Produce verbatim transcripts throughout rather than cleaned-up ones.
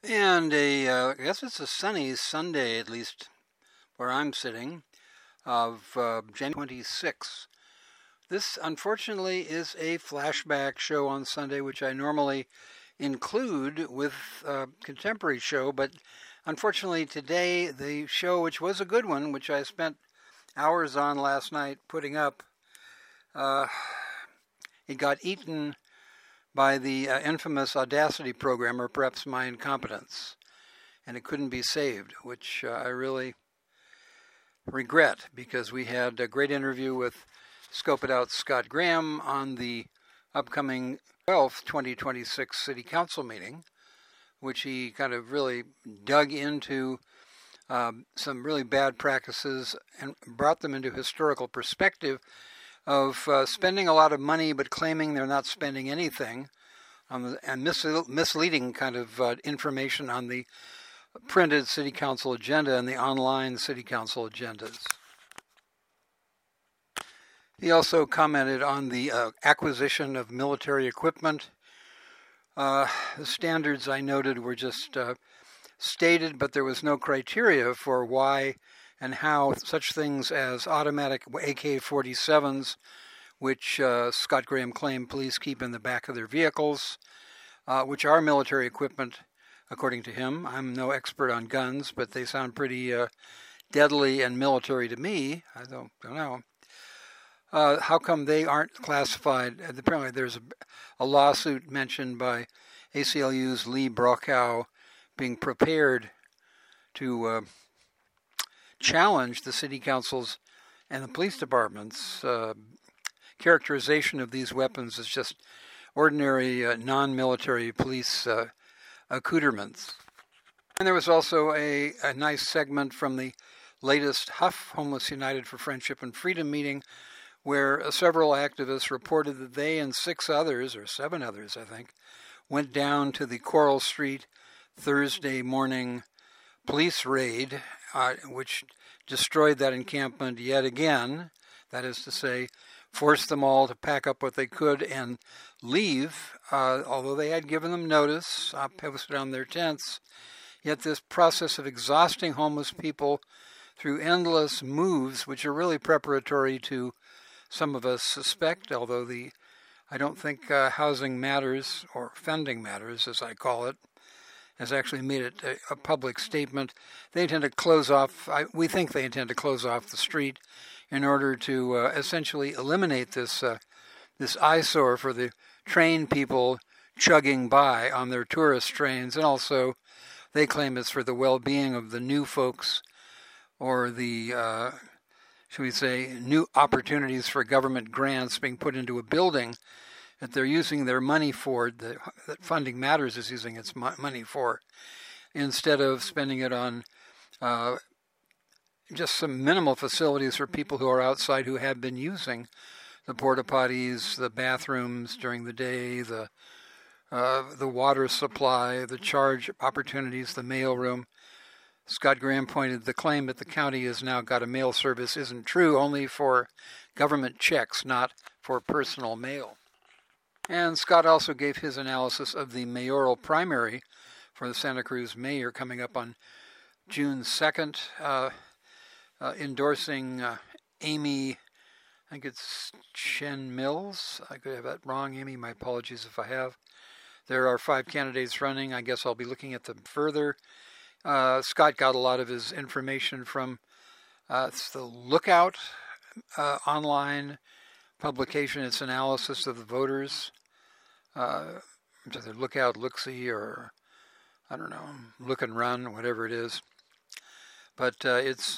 And a, uh, I guess it's a sunny Sunday, at least where I'm sitting, of uh, January twenty-sixth. This, unfortunately, is a flashback show on Sunday, which I normally include with a contemporary show, but unfortunately today, the show, which was a good one, which I spent hours on last night putting up, uh, it got eaten by the uh, infamous Audacity program, or perhaps my incompetence, and it couldn't be saved, which uh, I really regret, because we had a great interview with Scope It Out Scott Graham on the upcoming twelfth, twenty twenty-six City Council meeting, which he kind of really dug into um, some really bad practices and brought them into historical perspective of uh, spending a lot of money but claiming they're not spending anything, on the, and mis- misleading kind of uh, information on the printed City Council agenda and the online City Council agendas. He also commented on the uh, acquisition of military equipment. Uh, the standards I noted were just uh, stated, but there was no criteria for why and how such things as automatic A K forty-sevens, which uh, Scott Graham claimed police keep in the back of their vehicles, uh, which are military equipment, according to him. I'm no expert on guns, but they sound pretty uh, deadly and military to me. I don't, don't know. Uh, how come they aren't classified? Apparently there's a, a lawsuit mentioned by A C L U's Lee Brokow being prepared to uh, challenge the city councils and the police department's uh, characterization of these weapons as just ordinary uh, non-military police uh, accoutrements. And there was also a, a nice segment from the latest Huff Homeless United for Friendship and Freedom meeting, where uh, several activists reported that they and six others, or seven others, I think, went down to the Coral Street Thursday morning police raid, uh, which destroyed that encampment yet again. That is to say, forced them all to pack up what they could and leave, uh, although they had given them notice, uh, posted on their tents. Yet this process of exhausting homeless people through endless moves, which are really preparatory to, some of us suspect, although the I don't think uh, Housing Matters, or Funding Matters, as I call it, has actually made it a, a public statement. They intend to close off, I, we think they intend to close off the street in order to uh, essentially eliminate this uh, this eyesore for the train people chugging by on their tourist trains, and also they claim it's for the well-being of the new folks, or the, uh, should we say, new opportunities for government grants being put into a building that they're using their money for, the, that Funding Matters is using its mo- money for, instead of spending it on uh, just some minimal facilities for people who are outside who have been using the porta potties, the bathrooms during the day, the uh, the water supply, the charge opportunities, the mail room. Scott Graham pointed the claim that the county has now got a mail service isn't true, only for government checks, not for personal mail. And Scott also gave his analysis of the mayoral primary for the Santa Cruz mayor coming up on June second, uh, uh, endorsing uh, Amy, I think it's Chen Mills. I could have that wrong, Amy. My apologies if I have. There are five candidates running. I guess I'll be looking at them further. Uh, Scott got a lot of his information from uh, it's the Lookout uh, online publication. Its analysis of the voters. Uh, either Lookout, Look-See, or I don't know, Look and Run, whatever it is. But uh, it's,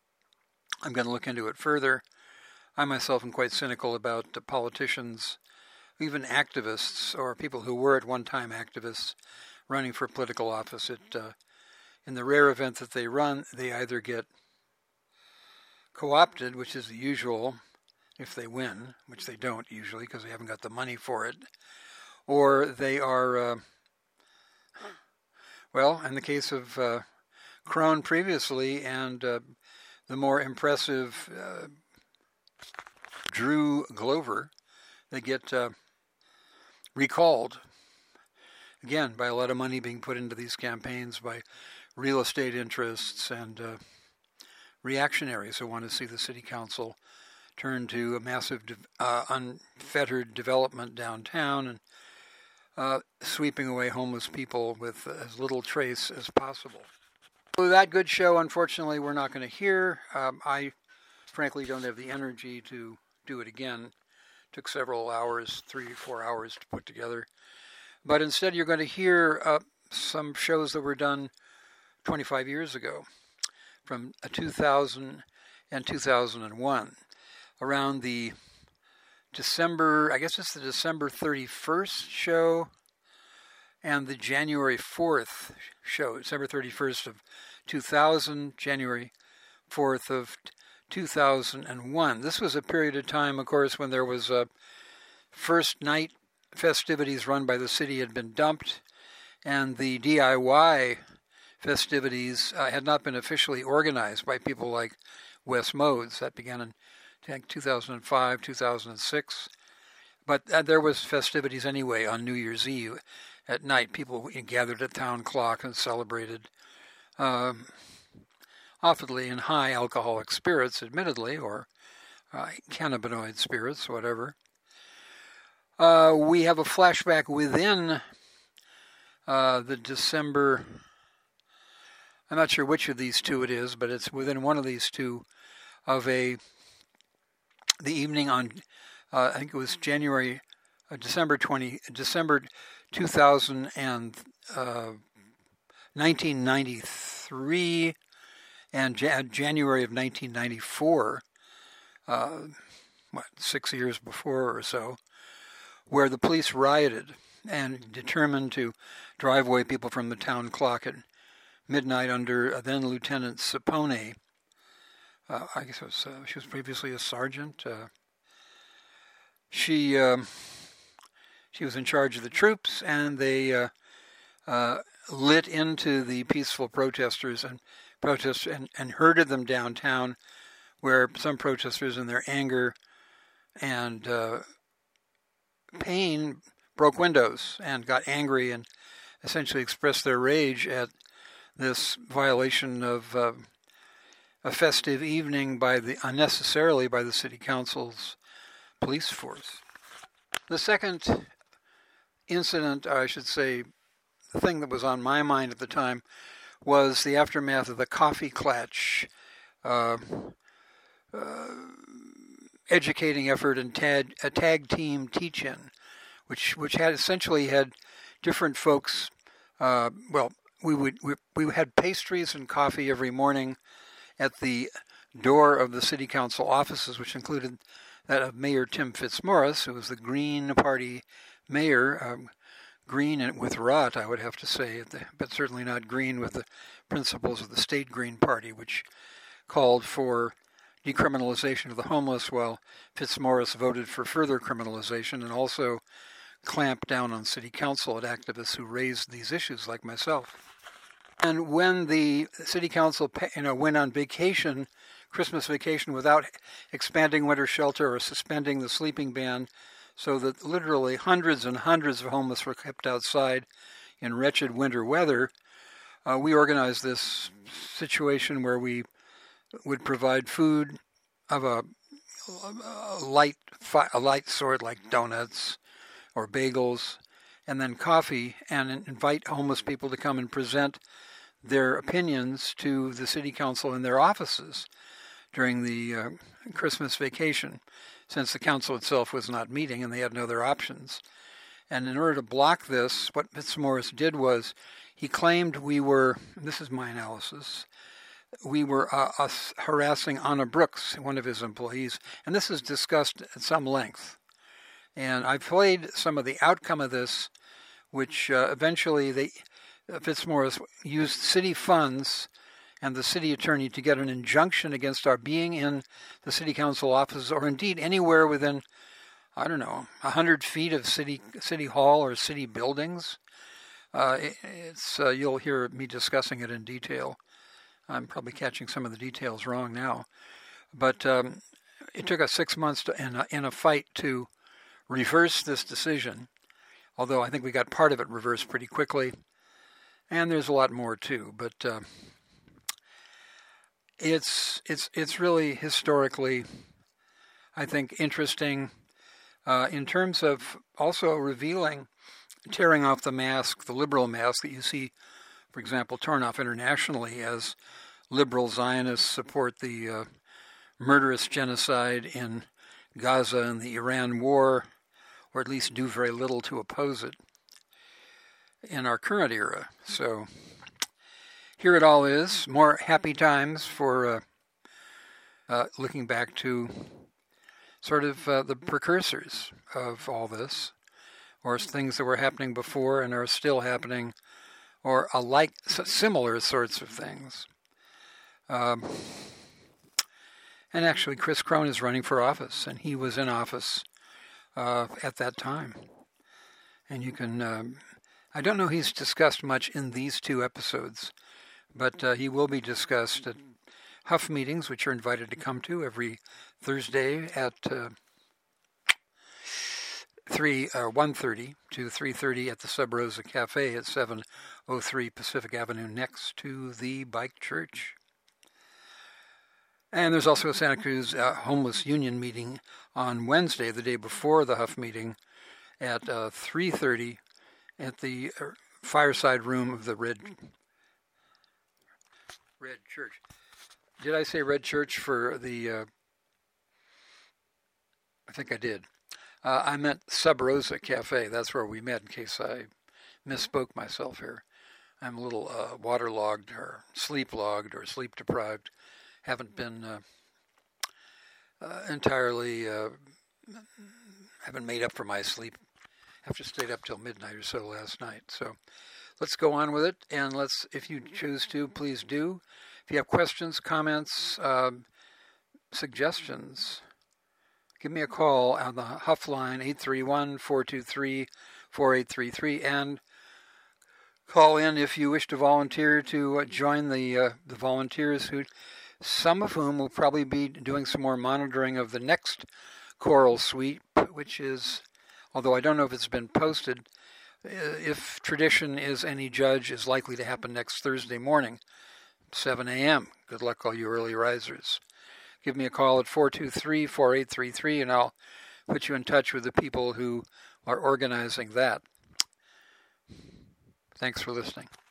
I'm going to look into it further. I myself am quite cynical about the politicians, even activists, or people who were at one time activists, running for political office. It, uh, in the rare event that they run, they either get co-opted, which is the usual, if they win, which they don't usually because they haven't got the money for it, or they are, uh, well, in the case of uh, Crone previously, and uh, the more impressive uh, Drew Glover, they get uh, recalled. again, by a lot of money being put into these campaigns by real estate interests and uh, reactionaries who want to see the city council turn to a massive, uh, unfettered development downtown and uh, sweeping away homeless people with as little trace as possible. So that good show, unfortunately, we're not going to hear. Um, I frankly don't have the energy to do it again. It took several hours, three, four hours to put together. But instead, you're going to hear uh, some shows that were done twenty-five years ago, from two thousand and two thousand one. Around the December, I guess it's the December thirty-first show and the January fourth show, December thirty-first of two thousand, January fourth of two thousand one. This was a period of time, of course, when there was a first night festivities run by the city had been dumped, and the D I Y festivities uh, had not been officially organized by people like Wes Modes. That began in I think two thousand five, two thousand six. But uh, there was festivities anyway on New Year's Eve at night. People gathered at Town Clock and celebrated, um, oftenly in high alcoholic spirits, admittedly, or uh, cannabinoid spirits, whatever. Uh, we have a flashback within uh, the December, I'm not sure which of these two it is, but it's within one of these two, of a the evening on, uh, I think it was January, uh, December twenty, December two thousand and uh, nineteen ninety-three, and ja- January of nineteen ninety-four, uh, what, six years before or so, where the police rioted and determined to drive away people from the Town Clock at midnight under uh, then Lieutenant Sapone. Uh, I guess it was, uh, she was previously a sergeant. Uh, she um, she was in charge of the troops, and they uh, uh, lit into the peaceful protesters and protest and, and herded them downtown, where some protesters, in their anger and uh, pain, broke windows and got angry and essentially expressed their rage at this violation of Uh, a festive evening by the unnecessarily by the city council's police force. The second incident, I should say, the thing that was on my mind at the time, was the aftermath of the Coffee Klatch uh, uh, educating effort and tag, a tag team teach-in, which which had essentially had different folks. Uh, well, we would we, we had pastries and coffee every morning at the door of the city council offices, which included that of Mayor Tim Fitzmaurice, who was the Green Party mayor, um, green and with rot, I would have to say, but certainly not green with the principles of the state Green Party, which called for decriminalization of the homeless, while Fitzmaurice voted for further criminalization and also clamped down on city council at activists who raised these issues, like myself. And when the city council, you know, went on vacation, Christmas vacation, without expanding winter shelter or suspending the sleeping ban, so that literally hundreds and hundreds of homeless were kept outside in wretched winter weather, uh, we organized this situation where we would provide food of a, a light, a light sort, like donuts or bagels, and then coffee, and invite homeless people to come and present their opinions to the city council in their offices during the uh, Christmas vacation, since the council itself was not meeting and they had no other options. And in order to block this, what Fitzmaurice did was he claimed we were, this is my analysis, we were uh, us harassing Anna Brooks, one of his employees, and this is discussed at some length. And I played some of the outcome of this, which uh, eventually they Fitzmaurice used city funds and the city attorney to get an injunction against our being in the city council offices, or indeed anywhere within, I don't know, a hundred feet of city city hall or city buildings. Uh, it, it's uh, you'll hear me discussing it in detail. I'm probably catching some of the details wrong now, but um, it took us six months to, in, a, in a fight to reverse this decision. although I think we got part of it reversed pretty quickly. And there's a lot more too, but uh, it's it's it's really historically, I think, interesting uh, in terms of also revealing, tearing off the mask, the liberal mask that you see, for example, torn off internationally as liberal Zionists support the uh, murderous genocide in Gaza and the Iran war, or at least do very little to oppose it in our current era. So here it all is. More happy times for uh, uh, looking back to sort of uh, the precursors of all this, or things that were happening before and are still happening, or alike similar sorts of things. Um, and actually, Chris Krohn is running for office, and he was in office uh, at that time. And you can... Um, I don't know he's discussed much in these two episodes, but uh, he will be discussed at Huff meetings, which you're invited to come to every Thursday at uh, three uh, one thirty to three thirty at the Sub Rosa Cafe at seven oh three Pacific Avenue, next to the Bike Church. And there's also a Santa Cruz uh, Homeless Union meeting on Wednesday, the day before the Huff meeting, at uh, three thirty at the uh, fireside room of the Red Red Church. Did I say Red Church for the... Uh, I think I did. Uh, I meant Sub Rosa Cafe. That's where we met, in case I misspoke myself here. I'm a little uh, waterlogged or sleep-logged or sleep-deprived. Haven't been uh, uh, entirely... Uh, haven't made up for my sleep. After stayed up till midnight or so last night. So let's go on with it, and let's, if you choose to, please do. If you have questions, comments, um, suggestions, give me a call on the Huff line, eight three one, four two three, four eight three three, and call in if you wish to volunteer to uh, join the uh, the volunteers, who, some of whom will probably be doing some more monitoring of the next choral sweep, which is... although I don't know if it's been posted, if tradition is any judge, is likely to happen next Thursday morning, seven a.m. Good luck, all you early risers. Give me a call at four two three, four eight three three, and I'll put you in touch with the people who are organizing that. Thanks for listening.